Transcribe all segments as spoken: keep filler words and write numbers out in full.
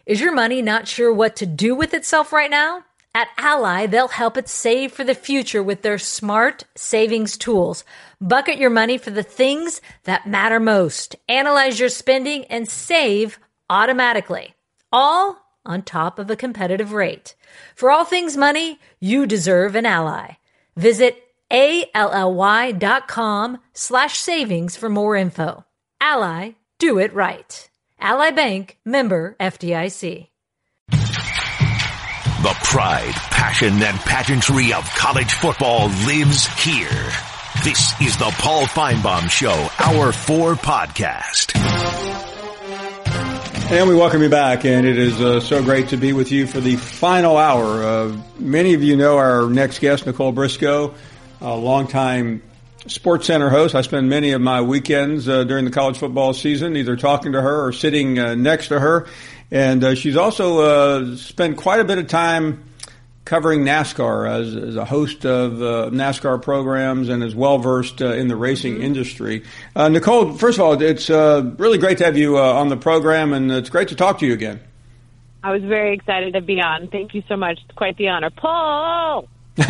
Is your money not sure what to do with itself right now? At Ally, they'll help it save for the future with their smart savings tools. Bucket your money for the things that matter most. Analyze your spending and save automatically. All on top of a competitive rate. For all things money, you deserve an Ally. Visit A-L-L-Y dot com slash savings for more info. Ally, do it right. Ally Bank, member F D I C. The pride, passion, and pageantry of college football lives here. This is the Paul Finebaum Show, Hour four podcast. And we welcome you back, and it is uh, so great to be with you for the final hour. Uh, many of you know our next guest, Nicole Briscoe, a longtime Sports Center host. I spend many of my weekends uh, during the college football season either talking to her or sitting uh, next to her. And uh, she's also uh, spent quite a bit of time covering NASCAR as, as a host of uh, NASCAR programs and is well-versed uh, in the racing industry. Uh, Nicole, first of all, it's uh, really great to have you uh, on the program, and it's great to talk to you again. I was very excited to be on. Thank you so much. It's quite the honor. Paul!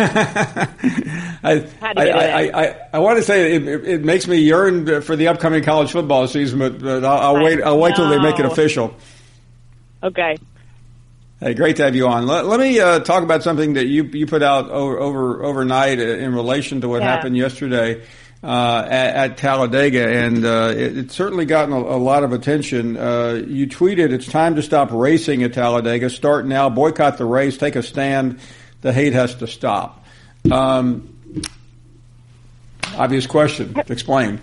I, I, I, I, I want to say it, it, it makes me yearn for the upcoming college football season, but, but I'll, I'll wait. I'll wait till they make it official. Okay. Hey, great to have you on. Let, let me uh, talk about something that you you put out over, over overnight in relation to what yeah. happened yesterday uh, at, at Talladega, and uh, it, it's certainly gotten a, a lot of attention. Uh, you tweeted, "It's time to stop racing at Talladega. Start now. Boycott the race. Take a stand. The hate has to stop." Um, obvious question. Explain.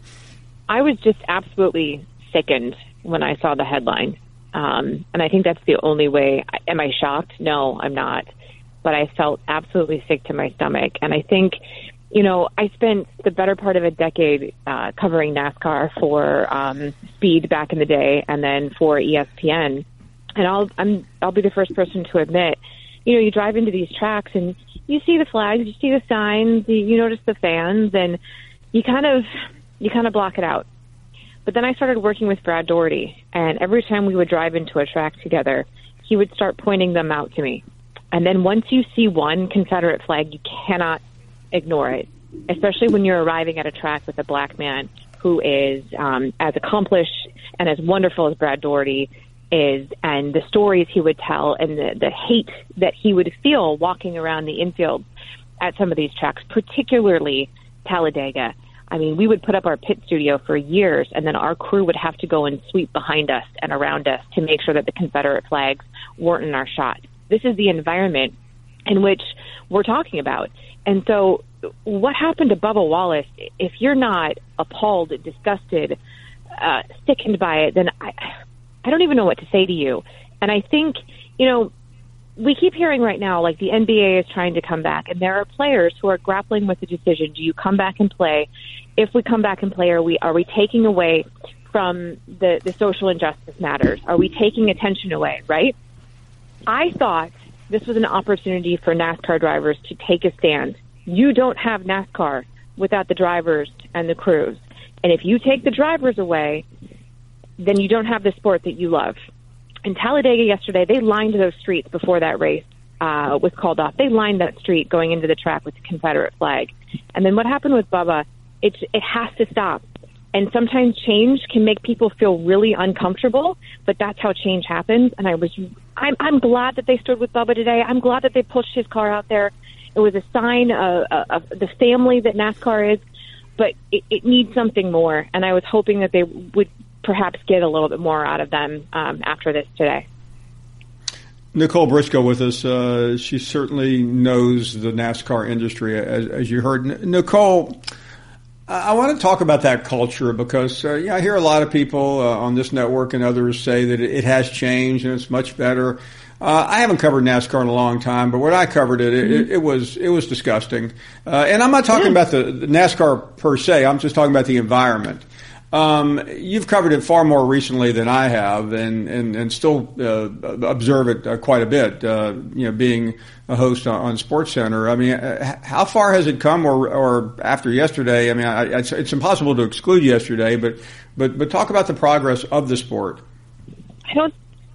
I was just absolutely sickened when I saw the headline. Um, and I think that's the only way. Am I shocked? No, I'm not. But I felt absolutely sick to my stomach. And I think, you know, I spent the better part of a decade uh, covering NASCAR for um, Speed back in the day and then for E S P N. And I'll, I'm, I'll be the first person to admit, you know, you drive into these tracks and you see the flags, you see the signs, you, you notice the fans, and you kind of you kind of block it out. But then I started working with Brad Daugherty, and every time we would drive into a track together, he would start pointing them out to me. And then once you see one Confederate flag, you cannot ignore it, especially when you're arriving at a track with a black man who is um, as accomplished and as wonderful as Brad Daugherty is, and the stories he would tell and the, the hate that he would feel walking around the infield at some of these tracks, particularly Talladega. I mean, we would put up our pit studio for years, and then our crew would have to go and sweep behind us and around us to make sure that the Confederate flags weren't in our shot. This is the environment in which we're talking about. And so what happened to Bubba Wallace, if you're not appalled, disgusted, uh, sickened by it, then I... I don't even know what to say to you. And I think, you know, we keep hearing right now, like the N B A is trying to come back, and there are players who are grappling with the decision, do you come back and play? If we come back and play, are we are we taking away from the, the social injustice matters? Are we taking attention away, right? I thought this was an opportunity for NASCAR drivers to take a stand. You don't have NASCAR without the drivers and the crews. And if you take the drivers away, then you don't have the sport that you love. In Talladega yesterday, they lined those streets before that race uh, was called off. They lined that street going into the track with the Confederate flag. And then what happened with Bubba, it, it has to stop. And sometimes change can make people feel really uncomfortable, but that's how change happens. And I was, I'm, I'm glad that they stood with Bubba today. I'm glad that they pushed his car out there. It was a sign of, of the family that NASCAR is, but it, it needs something more. And I was hoping that they would perhaps get a little bit more out of them um, after this today. Nicole Briscoe with us. Uh, she certainly knows the NASCAR industry, as, as you heard. N- Nicole, I want to talk about that culture because uh, yeah, I hear a lot of people uh, on this network and others say that it, it has changed and it's much better. Uh, I haven't covered NASCAR in a long time, but when I covered it, it, mm-hmm. it, it was it was disgusting. Uh, and I'm not talking yeah. about the, the NASCAR per se. I'm just talking about the environment. Um, you've covered it far more recently than I have, and and and still uh, observe it uh, quite a bit. Uh, you know, being a host on, on SportsCenter. I mean, how far has it come? Or or after yesterday? I mean, I, it's, it's impossible to exclude yesterday, but but but talk about the progress of the sport. I don't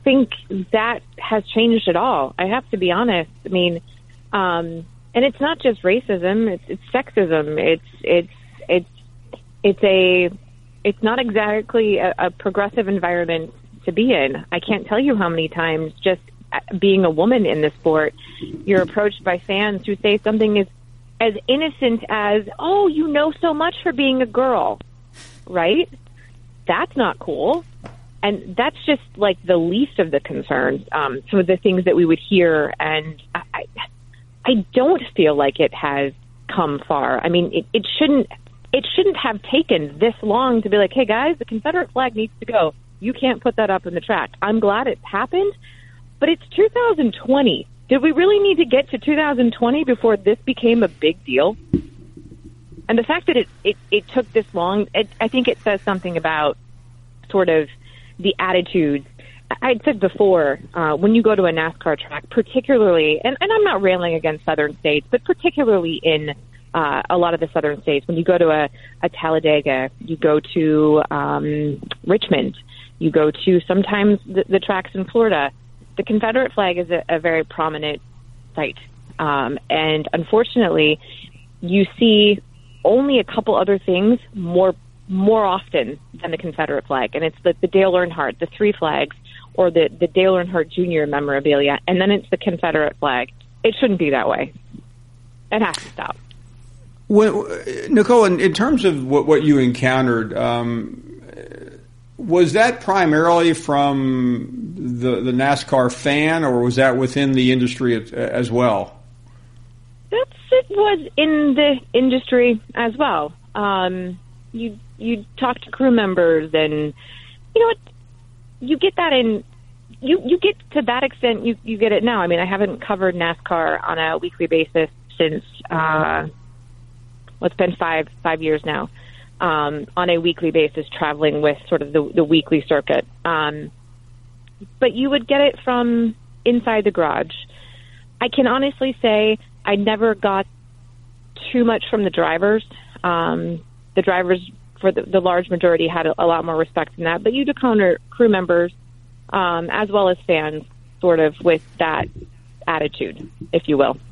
think that has changed at all. I have to be honest. I mean, um, and it's not just racism; it's, it's sexism. It's it's it's it's a it's not exactly a, a progressive environment to be in. I can't tell you how many times, just being a woman in the sport, you're approached by fans who say something as as innocent as, "Oh, you know so much for being a girl," right? That's not cool. And that's just like the least of the concerns, um, some of the things that we would hear. And I, I don't feel like it has come far. I mean, it, it shouldn't it shouldn't have taken this long to be like, hey, guys, the Confederate flag needs to go. You can't put that up in the track. I'm glad it happened, but it's two thousand twenty. Did we really need to get to two thousand twenty before this became a big deal? And the fact that it, it, it took this long, it, I think it says something about sort of the attitudes. I'd said before, uh, when you go to a NASCAR track, particularly, and, and I'm not railing against southern states, but particularly in uh, a lot of the southern states, when you go to a, a Talladega, you go to um, Richmond, you go to sometimes the, the tracks in Florida, the Confederate flag is a, a very prominent sight. Um, and unfortunately, you see only a couple other things more more often than the Confederate flag. And it's the, the Dale Earnhardt, the three flags, or the, the Dale Earnhardt Junior memorabilia, and then it's the Confederate flag. It shouldn't be that way. It has to stop. Well, Nicole, in, in terms of what, what you encountered, um, was that primarily from the, the NASCAR fan, or was that within the industry as, as well? That's, it was in the industry as well. Um, you you talk to crew members, and you know what, you get that in you you get to that extent. You you get it now. I mean, I haven't covered NASCAR on a weekly basis since uh, well, it's been five five years now. Um, on a weekly basis, traveling with sort of the, the weekly circuit. Um, but you would get it from inside the garage. I can honestly say I never got too much from the drivers. Um, the drivers, for the, the large majority, had a, a lot more respect than that. But you'd encounter crew members, um, as well as fans, sort of with that attitude, if you will.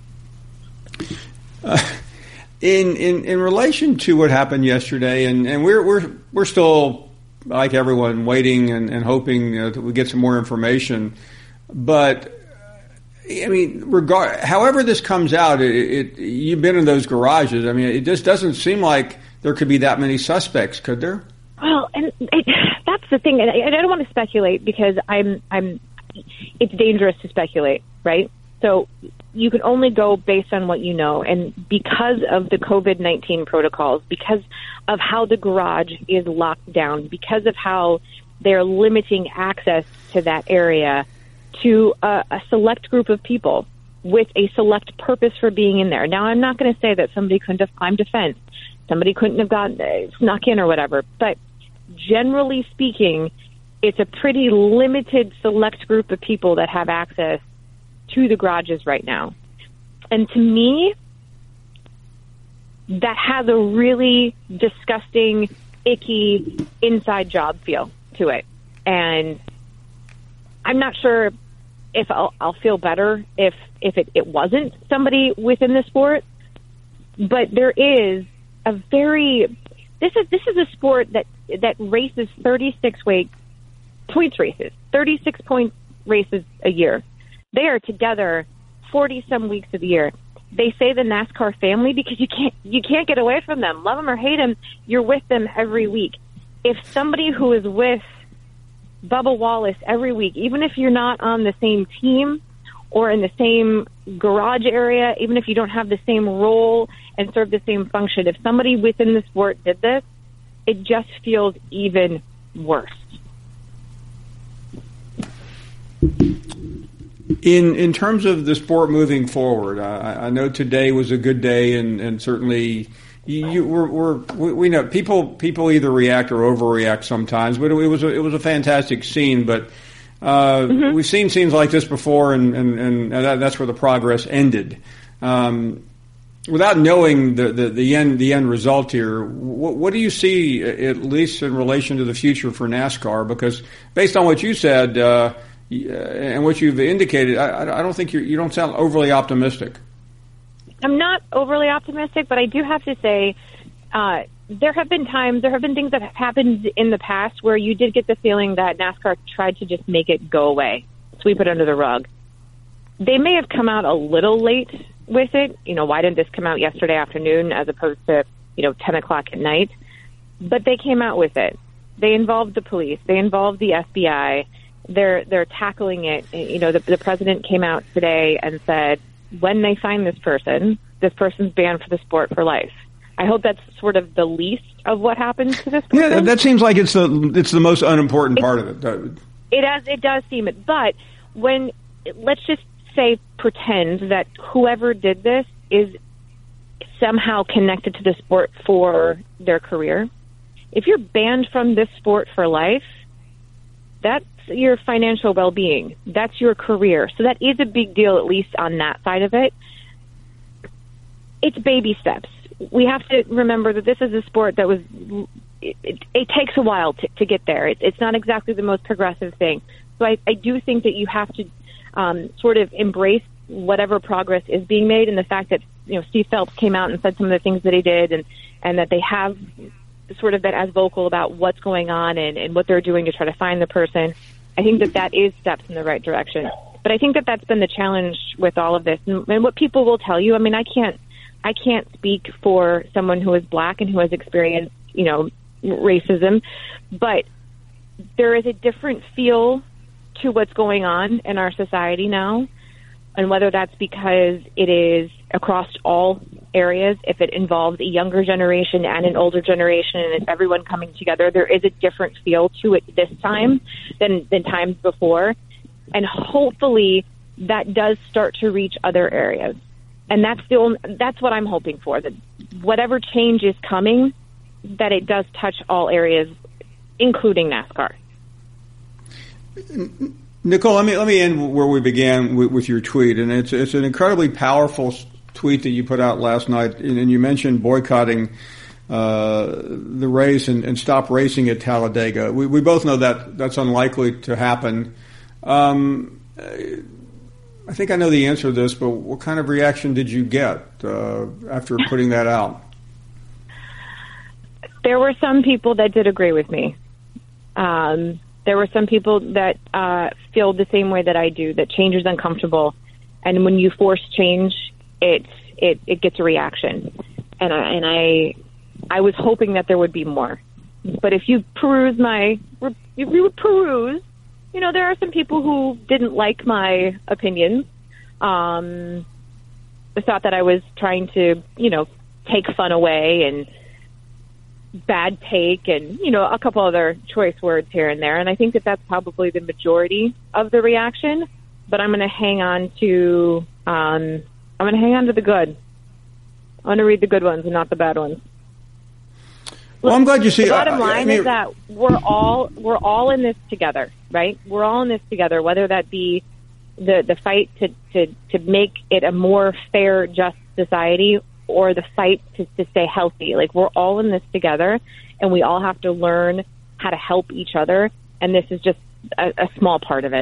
Uh, in, in in relation to what happened yesterday, and, and we're we're we're still, like everyone, waiting and, and hoping uh, that we get some more information. But I mean, regard however this comes out, it, it you've been in those garages. I mean, it just doesn't seem like there could be that many suspects, could there? Well, and it, that's the thing, and I, I don't want to speculate because I'm I'm. It's dangerous to speculate, right? So you can only go based on what you know, and because of the COVID nineteen protocols, because of how the garage is locked down, because of how they're limiting access to that area to a, a select group of people with a select purpose for being in there. Now, I'm not going to say that somebody couldn't have climbed a fence, somebody couldn't have gotten uh, snuck in or whatever, but generally speaking, it's a pretty limited select group of people that have access to the garages right now. And to me, that has a really disgusting, icky inside job feel to it. And I'm not sure if I'll, I'll feel better if, if it, it wasn't somebody within the sport, but there is a very, this is, this is a sport that, that races thirty-six weight points races, thirty-six point races a year. They are together forty some weeks of the year. They say the NASCAR family because you can't you can't get away from them. Love them or hate them, you're with them every week. If somebody who is with Bubba Wallace every week, even if you're not on the same team or in the same garage area, even if you don't have the same role and serve the same function, if somebody within the sport did this, it just feels even worse. In in terms of the sport moving forward, I, I know today was a good day, and, and certainly you, you we're, we're, we know people people either react or overreact sometimes. But it was a, it was a fantastic scene. But uh, mm-hmm. we've seen scenes like this before, and and, and that, that's where the progress ended. Um, without knowing the, the, the end the end result here, what, what do you see, at least in relation to the future for NASCAR? Because based on what you said. Uh, and what you've indicated, I, I don't think you're, you don't sound overly optimistic. I'm not overly optimistic, but I do have to say uh, there have been times, there have been things that have happened in the past where you did get the feeling that NASCAR tried to just make it go away, sweep it under the rug. They may have come out a little late with it. You know, why didn't this come out yesterday afternoon as opposed to, you know, ten o'clock at night? But they came out with it. They involved the police. They involved the F B I. They're they're tackling it. You know, the, the president came out today and said, when they find this person, this person's banned for the sport for life. I hope that's sort of the least of what happens to this person. Yeah, that seems like it's the it's the most unimportant it, part of it. It does it does seem it. But when let's just say pretend that whoever did this is somehow connected to the sport for their career. If you're banned from this sport for life, that's your financial well-being. That's your career. So that is a big deal, at least on that side of it. It's baby steps. We have to remember that this is a sport that was, it, it, it takes a while to, to get there. It, it's not exactly the most progressive thing. So I, I do think that you have to um, sort of embrace whatever progress is being made, and the fact that, you know, Steve Phelps came out and said some of the things that he did, and, and that they have sort of been as vocal about what's going on and, and what they're doing to try to find the person. I think that that is steps in the right direction. But I think that that's been the challenge with all of this. And, and what people will tell you, I mean, I can't, I can't speak for someone who is black and who has experienced, you know, racism, but there is a different feel to what's going on in our society now. And whether that's because it is across all areas, if it involves a younger generation and an older generation, and it's everyone coming together, there is a different feel to it this time than, than times before. And hopefully that does start to reach other areas. And that's the only, that's what I'm hoping for, that whatever change is coming, that it does touch all areas, including NASCAR. Nicole, let me let me end where we began with, with your tweet, and it's it's an incredibly powerful tweet that you put out last night, and, and you mentioned boycotting uh, the race and, and stop racing at Talladega. We we both know that that's unlikely to happen. Um, I think I know the answer to this, but what kind of reaction did you get uh, after putting that out? There were some people that did agree with me. Um, there were some people that uh, feel the same way that I do, that change is uncomfortable. And when you force change, it, it, it gets a reaction. And I, and I, I was hoping that there would be more. But if you peruse my, if you peruse, you know, there are some people who didn't like my opinions. Um, thought that I was trying to, you know, take fun away and bad take and, you know, a couple other choice words here and there. And I think that that's probably the majority of the reaction. But I'm going to hang on to, um, I'm going to hang on to the good. I'm going to read the good ones and not the bad ones. Well, I'm glad you see. The bottom line I mean, is that we're all we're all in this together, right? We're all in this together, whether that be the the fight to, to, to make it a more fair, just society, or the fight to, to stay healthy. Like, we're all in this together, and we all have to learn how to help each other. And this is just a, a small part of it.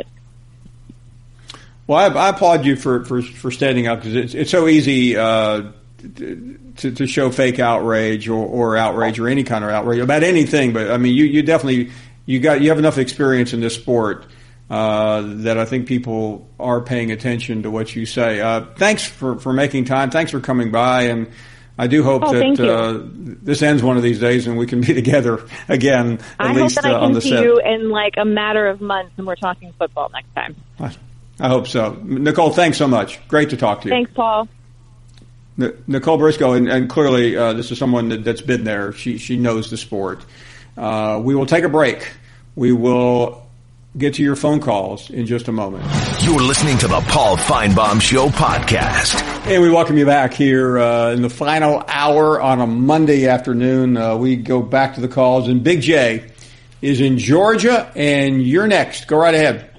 Well, I, I applaud you for, for, for standing up, because it's, it's so easy uh, to, to show fake outrage or, or outrage or any kind of outrage about anything. But I mean, you, you definitely you got you have enough experience in this sport uh, that I think people are paying attention to what you say. Uh, thanks for, for making time. Thanks for coming by, and I do hope oh, that uh, this ends one of these days and we can be together again. At I least hope that uh, I can on the see set. you in like a matter of months, and we're talking football next time. I hope so. Nicole, thanks so much. Great to talk to you. Thanks, Paul. N- Nicole Briscoe, and, and clearly uh, this is someone that, that's been there. She she knows the sport. Uh, we will take a break. We will get to your phone calls in just a moment. You're listening to the Paul Feinbaum Show podcast. And we welcome you back here uh, in the final hour on a Monday afternoon. Uh, we go back to the calls, and Big J is in Georgia, and you're next. Go right ahead.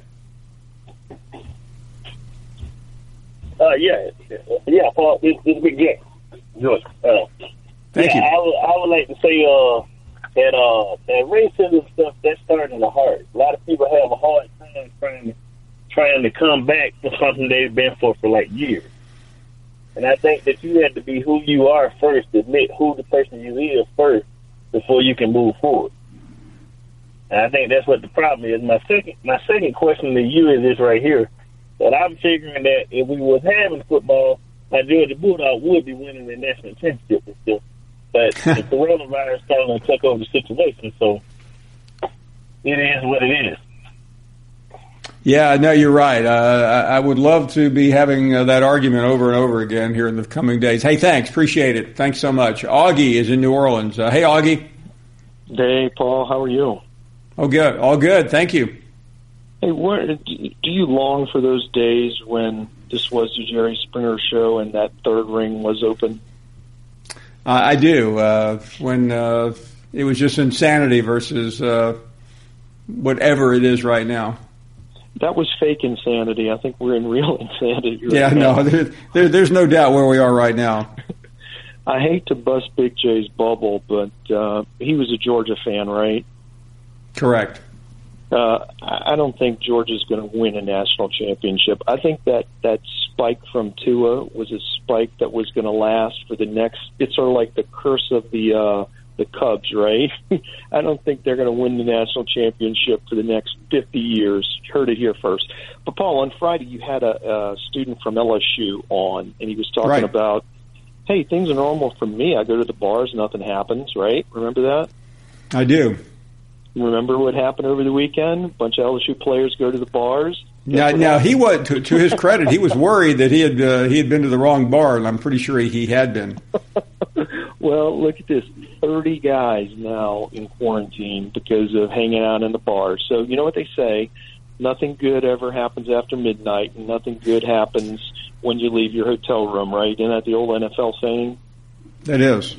Uh, yeah, yeah, Paul, this this Big J. Good. Uh, Thank yeah, you. I would, I would like to say uh, that uh, that racism stuff, that started in the heart. A lot of people have a hard time trying to trying to come back for something they've been for for like years. And I think that you have to be who you are first, admit who the person you is first, before you can move forward. And I think that's what the problem is. My second, my second question to you is this right here, that I'm figuring that if we was having football, my Georgia Bulldog would be winning the national championship and stuff. But the coronavirus kind of took over the situation, so it is what it is. Yeah, no, you're right. Uh, I would love to be having uh, that argument over and over again here in the coming days. Hey, thanks. Appreciate it. Thanks so much. Augie is in New Orleans. Uh, hey, Augie. Hey, Paul. How are you? Oh, good. All good. Thank you. Hey, what, do you long for those days when this was the Jerry Springer show and that third ring was open? Uh, I do. Uh, when uh, it was just insanity versus uh, whatever it is right now. That was fake insanity. I think we're in real insanity right yeah, now. no, there, there, there's no doubt where we are right now. I hate to bust Big J's bubble, but uh, he was a Georgia fan, right? Correct. Uh, I don't think Georgia's going to win a national championship. I think that that spike from Tua was a spike that was going to last for the next. It's sort of like the curse of the uh, the Cubs, right? I don't think they're going to win the national championship for the next fifty years. Heard it here first. But Paul, on Friday you had a, a student from L S U on, and he was talking right. about, hey, things are normal for me. I go to the bars, nothing happens, right? Remember that? I do. Remember what happened over the weekend? A bunch of L S U players go to the bars. Now, now he was to, to his credit, he was worried that he had uh, he had been to the wrong bar, and I'm pretty sure he, he had been. Well, look at this: thirty guys now in quarantine because of hanging out in the bars. So you know what they say: nothing good ever happens after midnight, and nothing good happens when you leave your hotel room. Right? Isn't that the old N F L saying? That is.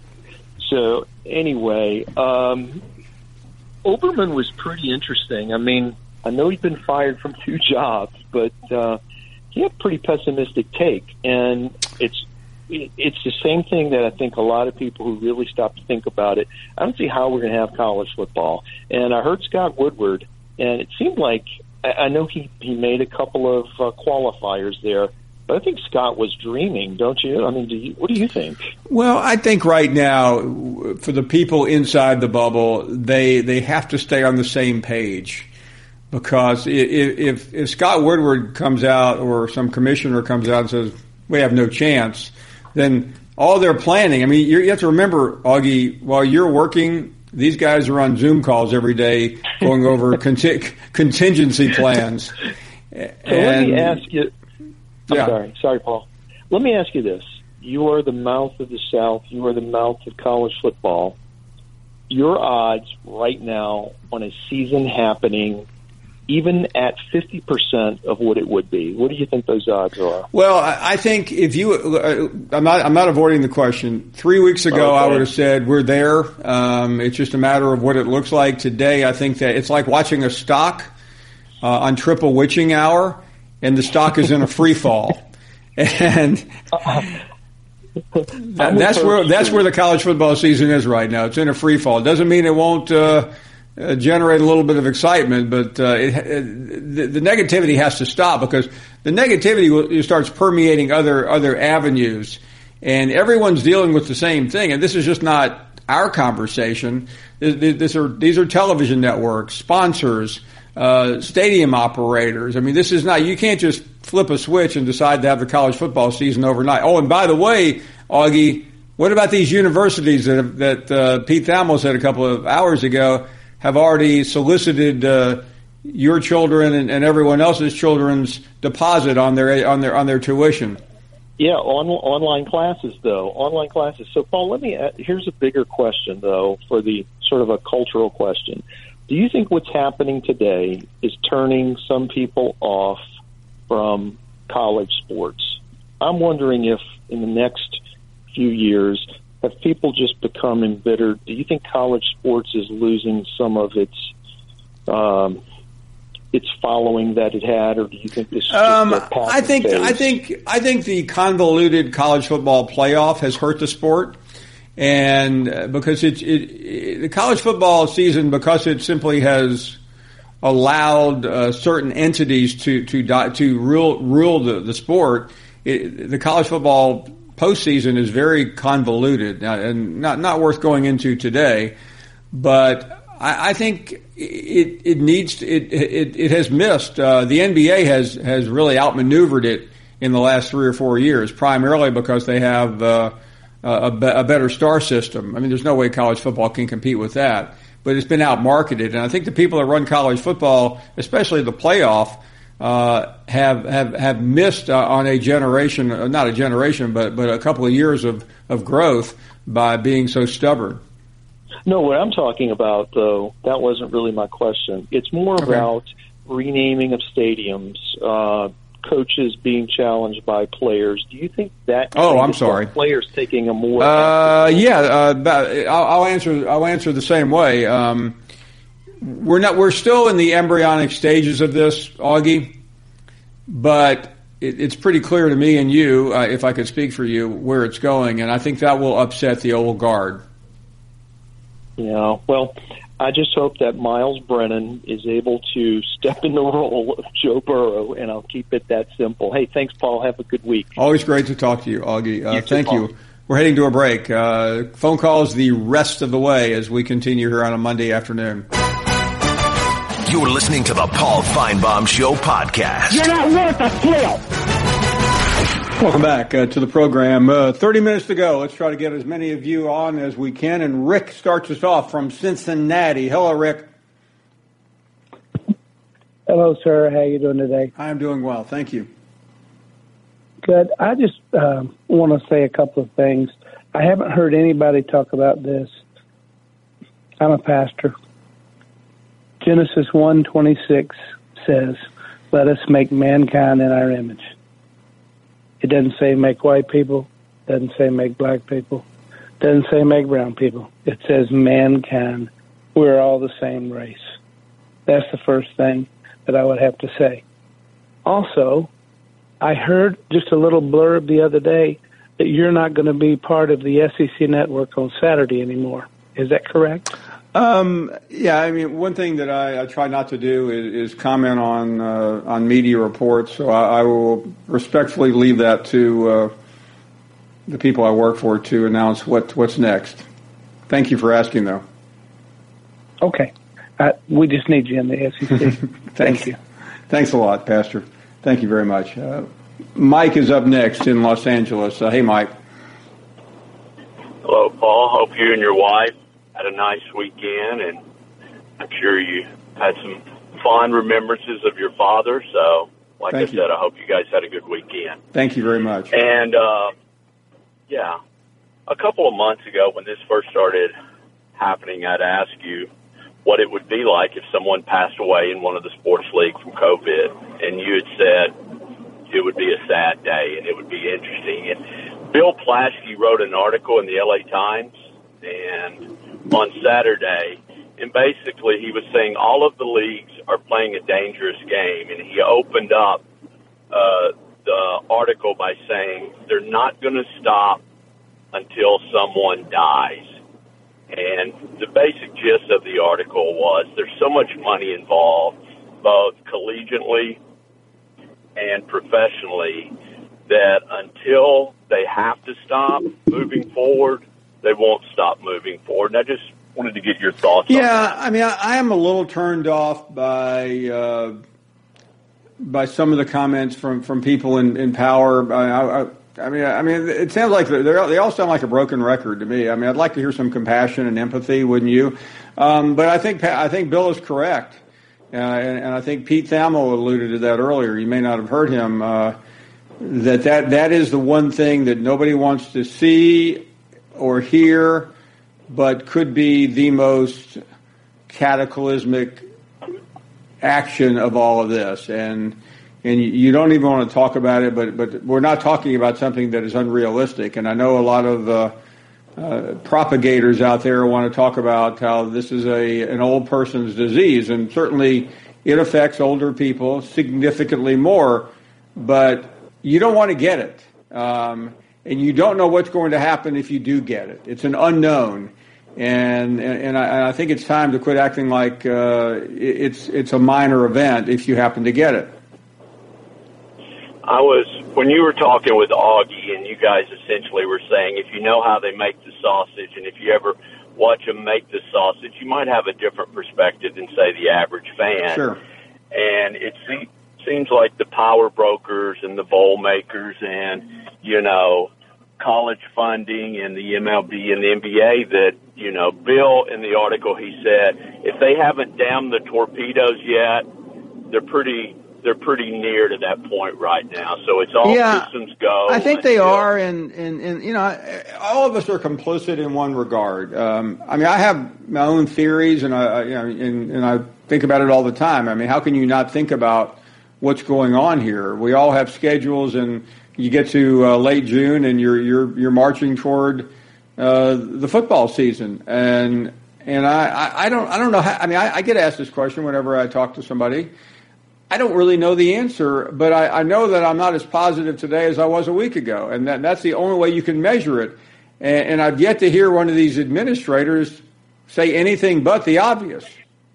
So anyway. Um, Oberman was pretty interesting. I mean, I know he's been fired from two jobs, but uh, he had a pretty pessimistic take. And it's it's the same thing that I think a lot of people who really stop to think about it, I don't see how we're going to have college football. And I heard Scott Woodward, and it seemed like, I know he, he made a couple of uh, qualifiers there, but I think Scott was dreaming, don't you? I mean, do you, what do you think? Well, I think right now, for the people inside the bubble, they they have to stay on the same page. Because if, if, if Scott Woodward comes out or some commissioner comes out and says, we have no chance, then all they're planning, I mean, you're, you have to remember, Augie, while you're working, these guys are on Zoom calls every day going over conti- contingency plans. So and, let me ask you... I'm yeah. sorry. Sorry, Paul. Let me ask you this. You are the mouth of the South. You are the mouth of college football. Your odds right now on a season happening, even at fifty percent of what it would be, what do you think those odds are? Well, I think if you uh, – I'm not I'm not avoiding the question. Three weeks ago, okay. I would have said we're there. Um, it's just a matter of what it looks like. Today, I think that it's like watching a stock uh, on Triple Witching Hour, and the stock is in a free fall. And that, that's where that's where the college football season is right now. It's in a free fall. It doesn't mean it won't uh, uh, generate a little bit of excitement, but uh, it, it, the, the negativity has to stop, because the negativity will, starts permeating other other avenues, and everyone's dealing with the same thing. And this is just not our conversation. This, this are these are television networks, sponsors, Uh, stadium operators. I mean, this is not, you can't just flip a switch and decide to have the college football season overnight. Oh, and by the way, Augie, what about these universities that have, that uh, Pete Thamel said a couple of hours ago have already solicited uh, your children and, and everyone else's children's deposit on their on their on their tuition? Yeah, on, online classes though, online classes. So, Paul, let me. Here's a bigger question though, for the sort of a cultural question. Do you think what's happening today is turning some people off from college sports? I'm wondering if in the next few years, have people just become embittered? Do you think college sports is losing some of its um, its following that it had, or do you think this is just um, a passing I think phase? I think I think the convoluted college football playoff has hurt the sport. And because it's it, it, the college football season, because it simply has allowed uh, certain entities to to to rule rule the, the sport, it, the college football postseason is very convoluted and not not worth going into today. But I, I think it it needs to, it it it has missed. Uh, the N B A has has really outmaneuvered it in the last three or four years, primarily because they have uh, a, a better star system. I mean, there's no way college football can compete with that. But it's been outmarketed, and I think the people that run college football, especially the playoff, uh, have have have missed uh, on a generation, uh, not a generation, but but a couple of years of of growth by being so stubborn. No, what I'm talking about, though, that wasn't really my question. It's more Okay. about renaming of stadiums, uh, coaches being challenged by players. Do you think that? Oh, I'm sorry. Players taking a more. Uh, yeah, uh, but I'll, I'll answer. I'll answer the same way. Um, we're not. We're still in the embryonic stages of this, Augie, but it, it's pretty clear to me and you, uh, if I could speak for you, where it's going, and I think that will upset the old guard. Yeah. Well, I just hope that Miles Brennan is able to step in the role of Joe Burrow, and I'll keep it that simple. Hey, thanks, Paul. Have a good week. Always great to talk to you, Augie. Uh, You too, thank Paul. you. We're heading to a break. Uh, phone calls the rest of the way as we continue here on a Monday afternoon. You're listening to the Paul Feinbaum Show podcast. You're not worth a flip. Welcome back uh, to the program. Uh, thirty minutes to go. Let's try to get as many of you on as we can. And Rick starts us off from Cincinnati. Hello, Rick. Hello, sir. How you doing today? I'm doing well. Thank you. Good. I just um, want to say a couple of things. I haven't heard anybody talk about this. I'm a pastor. Genesis one twenty-six says, "Let us make mankind in our image." It doesn't say make white people. Doesn't say make black people. Doesn't say make brown people. It says mankind. We're all the same race. That's the first thing that I would have to say. Also, I heard just a little blurb the other day that you're not going to be part of the S E C network on Saturday anymore. Is that correct? Um, yeah, I mean, one thing that I, I try not to do is, is comment on uh, on media reports, so I, I will respectfully leave that to uh, the people I work for to announce what what's next. Thank you for asking, though. Okay. Uh, we just need you in the S E C. Thank you. Thanks a lot, Pastor. Thank you very much. Uh, Mike is up next in Los Angeles. Uh, hey, Mike. Hello, Paul. Hope you and your wife had a nice weekend, and I'm sure you had some fond remembrances of your father. So, like Thank I you. said, I hope you guys had a good weekend. Thank you very much. And, uh, yeah, a couple of months ago when this first started happening, I'd ask you what it would be like if someone passed away in one of the sports leagues from COVID, and you had said it would be a sad day and it would be interesting. And Bill Plaschke wrote an article in the L A Times and on Saturday, and basically he was saying all of the leagues are playing a dangerous game, and he opened up uh, the article by saying they're not going to stop until someone dies. And the basic gist of the article was there's so much money involved, both collegiately and professionally, that until they have to stop moving forward, they won't stop moving forward. And I just wanted to get your thoughts on that. Yeah, I mean, I, I am a little turned off by uh, by some of the comments from, from people in, in power. I, I, I mean, I mean, it sounds like they're, they all sound like a broken record to me. I mean, I'd like to hear some compassion and empathy, wouldn't you? Um, but I think I think Bill is correct, uh, and, and I think Pete Thamel alluded to that earlier. You may not have heard him. Uh, that that that is the one thing that nobody wants to see or hear, but could be the most cataclysmic action of all of this. And and you don't even want to talk about it, but but we're not talking about something that is unrealistic. And I know a lot of uh, uh, propagators out there want to talk about how this is a an old person's disease, and certainly it affects older people significantly more, but you don't want to get it. Um, And you don't know what's going to happen if you do get it. It's an unknown. And and, and, I, and I think it's time to quit acting like uh, it's it's a minor event if you happen to get it. I was, when you were talking with Augie, and you guys essentially were saying if you know how they make the sausage and if you ever watch them make the sausage, you might have a different perspective than, say, the average fan. Sure. And it se- seems like the power brokers and the bowl makers and, you know, college funding and the M L B and the N B A that, you know, Bill, in the article, he said, if they haven't damned the torpedoes yet, they're pretty they're pretty near to that point right now. So it's all yeah, systems go. I think they are, and, and, and, you know, all of us are complicit in one regard. Um, I mean, I have my own theories, and I, you know, and, and I think about it all the time. I mean, how can you not think about what's going on here? We all have schedules, and you get to uh, late June, and you're you're you're marching toward uh, the football season, and and I, I, I don't I don't know how, I mean, I, I get asked this question whenever I talk to somebody. I don't really know the answer, but I, I know that I'm not as positive today as I was a week ago, and that, that's the only way you can measure it. And, and I've yet to hear one of these administrators say anything but the obvious.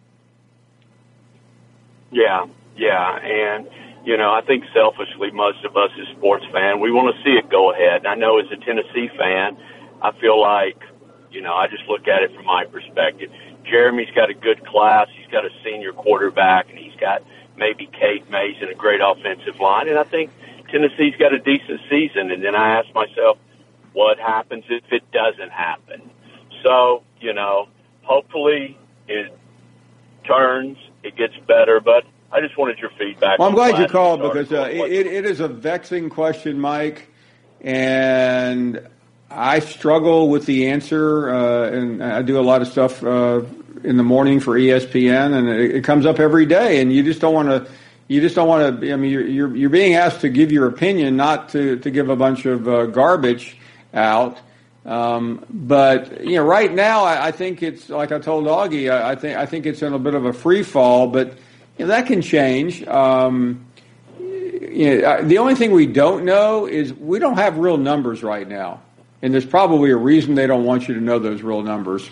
Yeah, yeah, and, you know, I think selfishly most of us as sports fans, we want to see it go ahead. And I know as a Tennessee fan, I feel like, you know, I just look at it from my perspective. Jeremy's got a good class. He's got a senior quarterback, and he's got maybe Kate Mays and a great offensive line. And I think Tennessee's got a decent season. And then I ask myself, what happens if it doesn't happen? So, you know, hopefully it turns, it gets better. But I just wanted your feedback. Well, I'm glad you called because uh, it, it is a vexing question, Mike. And I struggle with the answer. Uh, and I do a lot of stuff uh in the morning for E S P N, and it, it comes up every day, and you just don't want to, you just don't want to, I mean, you're, you're, you're being asked to give your opinion, not to, to give a bunch of uh, garbage out. Um, but, you know, right now, I, I think it's, like I told Augie, I, I think, I think it's in a bit of a free fall, but you know, that can change. Um, you know, the only thing we don't know is we don't have real numbers right now. And there's probably a reason they don't want you to know those real numbers.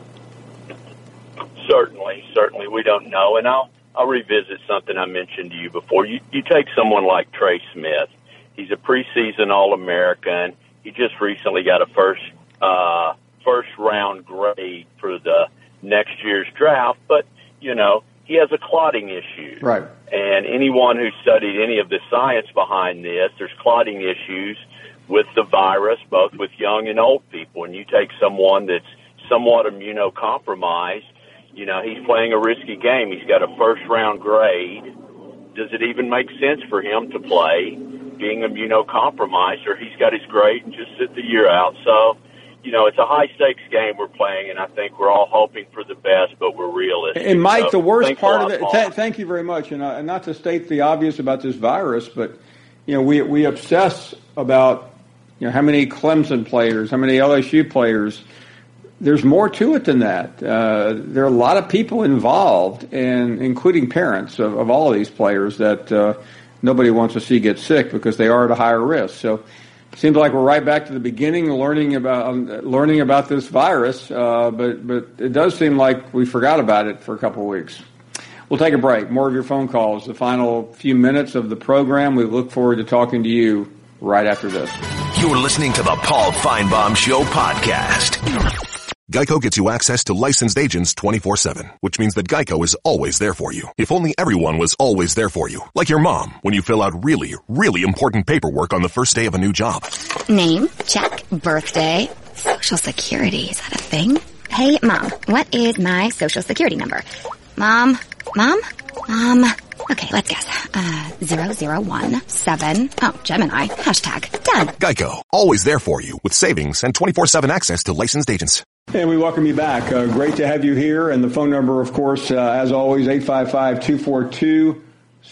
Certainly, certainly, we don't know, and I'll I'll revisit something I mentioned to you before. You you take someone like Trey Smith. He's a preseason All-American. He just recently got a first uh, first round grade for the next year's draft, but you know he has a clotting issue. Right. And anyone who studied any of the science behind this, there's clotting issues with the virus, both with young and old people. And you take someone that's somewhat immunocompromised. You know, he's playing a risky game. He's got a first-round grade. Does it even make sense for him to play being immunocompromised, or he's got his grade and just sit the year out? So, you know, it's a high-stakes game we're playing, and I think we're all hoping for the best, but we're realistic. And, Mike, so, the worst part of it, th- thank you very much, and, uh, and not to state the obvious about this virus, but, you know, we we obsess about, you know, how many Clemson players, how many L S U players. There's more to it than that. Uh, there are a lot of people involved, and including parents of, of all of these players that uh, nobody wants to see get sick because they are at a higher risk. So it seems like we're right back to the beginning, learning about um, learning about this virus. Uh, but but it does seem like we forgot about it for a couple of weeks. We'll take a break. More of your phone calls. The final few minutes of the program. We look forward to talking to you right after this. You're listening to the Paul Feinbaum Show podcast. Geico gets you access to licensed agents twenty-four seven, which means that Geico is always there for you. If only everyone was always there for you. Like your mom, when you fill out really, really important paperwork on the first day of a new job. Name, check. Birthday, social security, is that a thing? Hey, Mom, what is my social security number? Mom, Mom, Mom. Okay, let's guess. Uh, zero zero one seven. Oh, Gemini. Hashtag done. Geico, always there for you with savings and twenty-four seven access to licensed agents. And we welcome you back. Uh, great to have you here. And the phone number, of course, uh, as always, eight five five, two four two,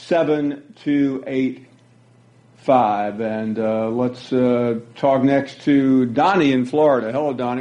seven two eight five. And uh, let's uh, talk next to Donnie in Florida. Hello, Donnie.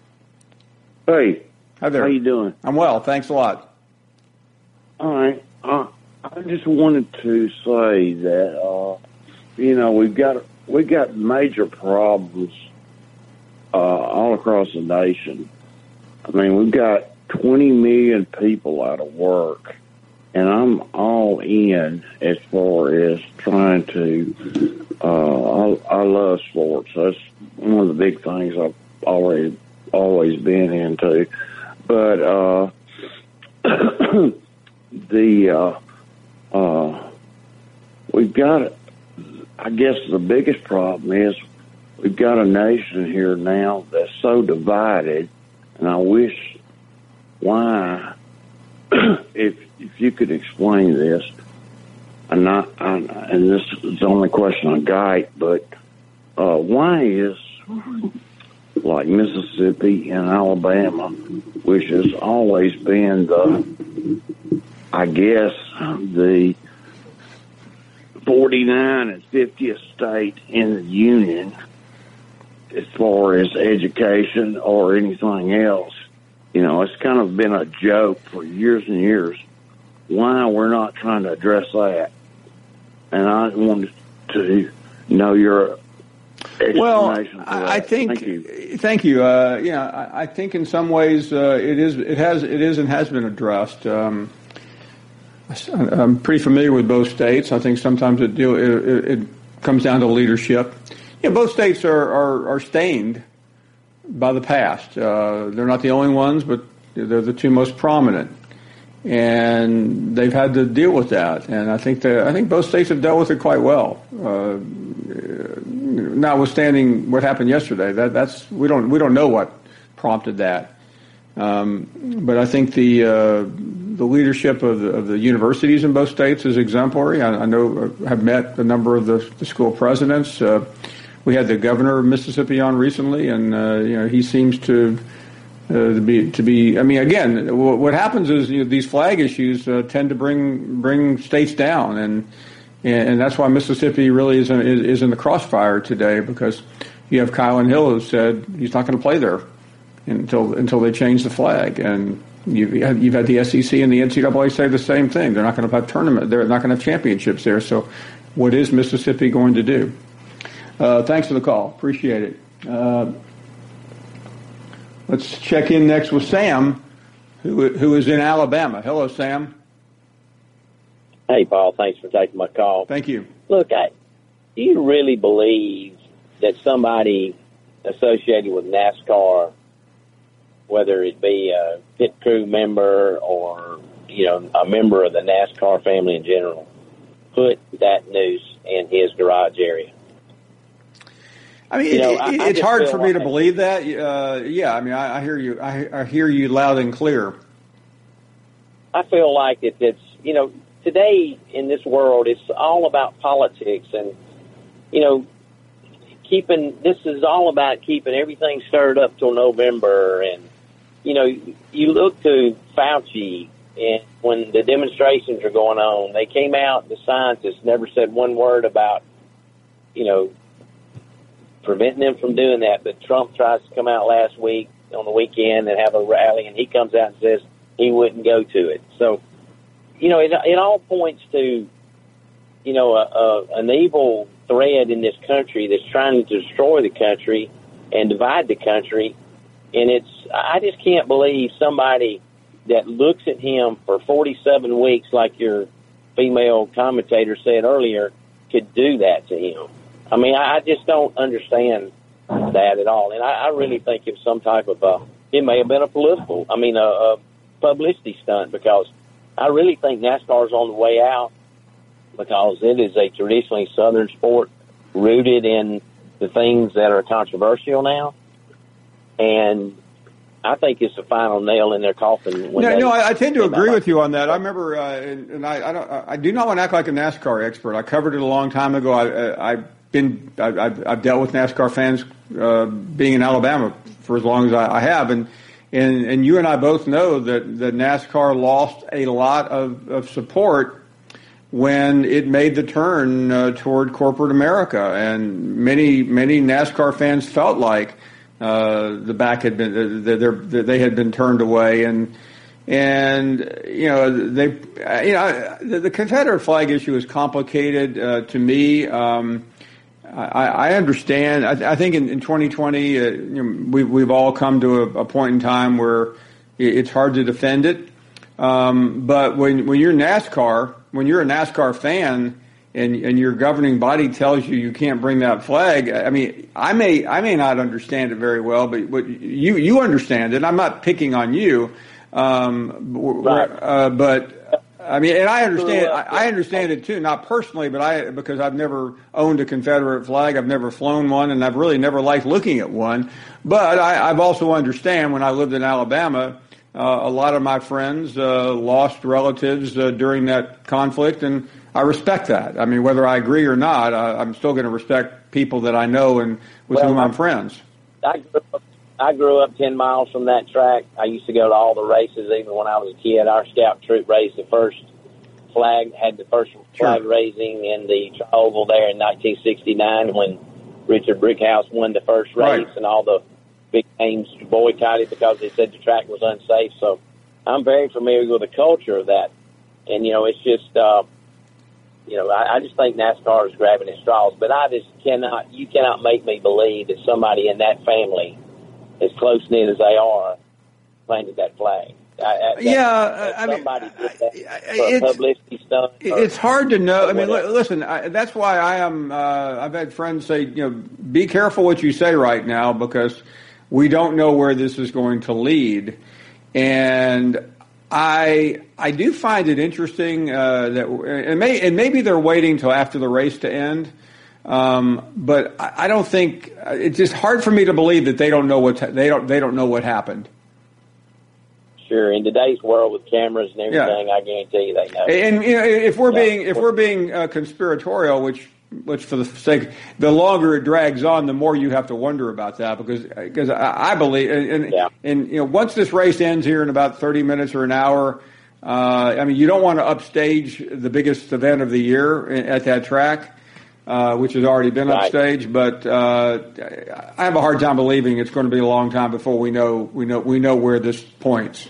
Hey. Hi there. How you doing? I'm well. Thanks a lot. All right. Uh, I just wanted to say that, uh, you know, we've got, we've got major problems Uh, all across the nation. I mean, we've got twenty million people out of work, and I'm all in as far as trying to, uh, I, I love sports. That's one of the big things I've always, always been into. But, uh, the, uh, uh, we've got, I guess the biggest problem is we've got a nation here now that's so divided, and I wish why, if if you could explain this, and not, I, and this is the only question I got, but uh, why is like Mississippi and Alabama, which has always been the, I guess, the forty-nine and fiftieth state in the union as far as education or anything else. You know, it's kind of been a joke for years and years. Why we're not trying to address that? And I wanted to know your explanation. Well, for that. I think. Thank you. Thank you. Uh, yeah, I, I think in some ways uh, it is. It has. It is and has been addressed. Um, I'm pretty familiar with both states. I think sometimes it deal, it, it comes down to leadership. Yeah, both states are, are, are stained by the past. Uh, they're not the only ones, but they're the two most prominent, and they've had to deal with that. And I think that I think both states have dealt with it quite well. Uh, notwithstanding what happened yesterday, that that's we don't we don't know what prompted that. Um, but I think the uh, the leadership of the, of the universities in both states is exemplary. I, I know I have met a number of the, the school presidents. Uh, we had the governor of Mississippi on recently, and uh, you know he seems to uh, to be to be. I mean, again, what, what happens is you know, these flag issues uh, tend to bring bring states down, and and that's why Mississippi really is in, is, is in the crossfire today, because you have Kylan Hill who said he's not going to play there until until they change the flag, and you've, you've had the S E C and the N C double A say the same thing. They're not going to have tournament. They're not going to have championships there. So, what is Mississippi going to do? Uh, thanks for the call. Appreciate it. Uh, let's check in next with Sam, who who is in Alabama. Hello, Sam. Hey, Paul. Thanks for taking my call. Thank you. Look, I, do you really believe that somebody associated with NASCAR, whether it be a pit crew member or, you know, a member of the NASCAR family in general, put that noose in his garage area? I mean, you know, it, I, it, I it's hard for like me to believe that. Uh, yeah, I mean, I, I hear you. I, I hear you loud and clear. I feel like it, it's, you know, today in this world, it's all about politics and, you know, keeping, this is all about keeping everything stirred up till November. And, you know, you look to Fauci, and when the demonstrations are going on, they came out, the scientists never said one word about, you know, preventing them from doing that. But Trump tries to come out last week on the weekend and have a rally, and he comes out and says he wouldn't go to it. So, you know, it, it all points to, you know, a, a, an evil thread in this country that's trying to destroy the country and divide the country. And it's, I just can't believe somebody that looks at him for forty-seven weeks, like your female commentator said earlier, could do that to him. I mean, I just don't understand that at all. And I, I really think it's some type of, uh, it may have been a political, I mean, a, a publicity stunt, because I really think NASCAR's on the way out, because it is a traditionally Southern sport rooted in the things that are controversial now. And I think it's the final nail in their coffin. When no, they, no, I, I tend to agree like, with you on that. I remember, uh, and, and I, I, don't, I do not want to act like a NASCAR expert. I covered it a long time ago. I, I, I've been, I, I've, I've dealt with NASCAR fans uh, being in Alabama for as long as I, I have, and, and and you and I both know that, that NASCAR lost a lot of, of support when it made the turn uh, toward corporate America, and many many NASCAR fans felt like uh, the back had been that they had been turned away, and and you know they you know the, the Confederate flag issue is complicated uh, to me. Um, I, I understand. I, I think in, in twenty twenty, uh, you know, we've, we've all come to a, a point in time where it's hard to defend it. Um, but when, when you're NASCAR, when you're a NASCAR fan and, and your governing body tells you you can't bring that flag, I mean, I may, I may not understand it very well, but, but you, you understand it. I'm not picking on you. Um, right. uh, but, I mean, and I understand, I, I understand it too, not personally, but I, because I've never owned a Confederate flag, I've never flown one, and I've really never liked looking at one. But I, I've also understand when I lived in Alabama, uh, a lot of my friends, uh, lost relatives, uh, during that conflict, and I respect that. I mean, whether I agree or not, I, I'm still going to respect people that I know and with well, whom I'm friends. I grew up, I grew up ten miles from that track. I used to go to all the races, even when I was a kid. Our scout troop raised the first flag, had the first flag sure. raising in the oval there in nineteen sixty-nine when Richard Brickhouse won the first race, right. and all the big names boycotted because they said the track was unsafe. So I'm very familiar with the culture of that. And, you know, it's just, uh, you know, I, I just think NASCAR is grabbing at straws. But I just cannot, you cannot make me believe that somebody in that family, as close-knit as they are, planted that flag. I, I, yeah, I mean, it's, publicity stunt or, it's hard to know. I mean, l- listen, I, that's why I am. Uh, I've had friends say, you know, be careful what you say right now because we don't know where this is going to lead. And I I do find it interesting uh, that, and, may, and maybe they're waiting till after the race to end. Um, but I, I don't think it's just hard for me to believe that they don't know what they don't they don't know what happened. Sure, in today's world with cameras and everything, yeah. I guarantee you they know. And you know, if we're yeah. being if we're being uh, conspiratorial, which which for the sake, the longer it drags on, the more you have to wonder about that because because I, I believe and and, yeah. and you know once this race ends here in about thirty minutes or an hour, uh, I mean you don't want to upstage the biggest event of the year at that track. Uh, which has already been right. upstaged, but uh, I have a hard time believing it's going to be a long time before we know we know we know where this points.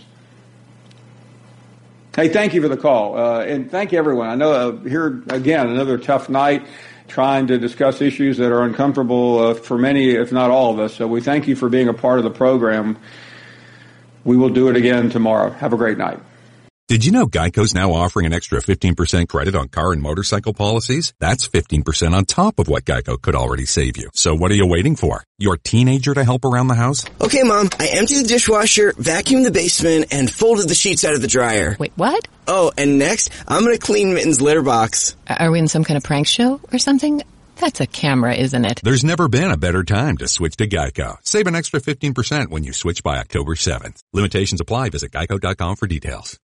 Hey, thank you for the call, uh, and thank you everyone. I know uh, here again another tough night trying to discuss issues that are uncomfortable uh, for many, if not all of us. So we thank you for being a part of the program. We will do it again tomorrow. Have a great night. Did you know Geico's now offering an extra fifteen percent credit on car and motorcycle policies? That's fifteen percent on top of what Geico could already save you. So what are you waiting for? Your teenager to help around the house? Okay, Mom, I emptied the dishwasher, vacuumed the basement, and folded the sheets out of the dryer. Wait, what? Oh, and next, I'm going to clean Mitten's litter box. Are we in some kind of prank show or something? That's a camera, isn't it? There's never been a better time to switch to Geico. Save an extra fifteen percent when you switch by October seventh. Limitations apply. Visit geico dot com for details.